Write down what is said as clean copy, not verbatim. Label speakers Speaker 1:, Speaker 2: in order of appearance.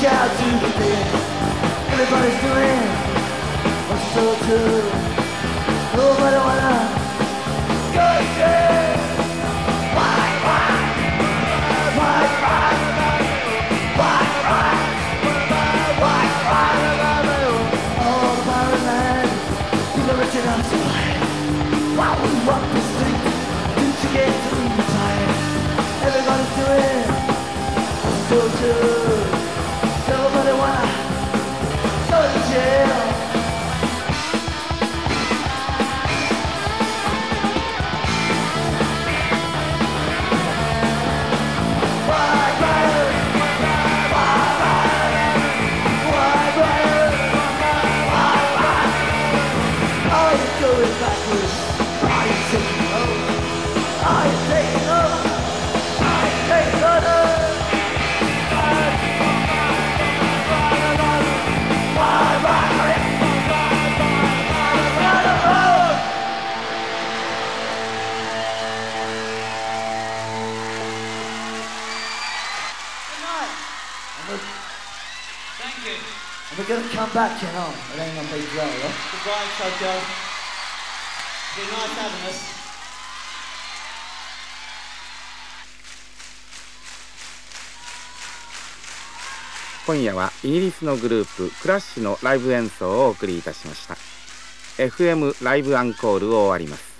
Speaker 1: out to the day. Everybody's doing what's so true. Nobody wanna go to jail. Why? All the pirate land, people rich enough to hide. While we walk the street, didn't you get too tired? Everybody's doing what's so true. Nobody wanna go to jail.
Speaker 2: Thank you.
Speaker 1: And we're going to come back, you know. It ain't going to be dry, yeah?
Speaker 2: Goodbye, Tokyo. It's been nice having us.
Speaker 3: 今夜はイギリスのグループクラッシュのライブ演奏をお送りいたしました。FM ライブアンコールを終わります。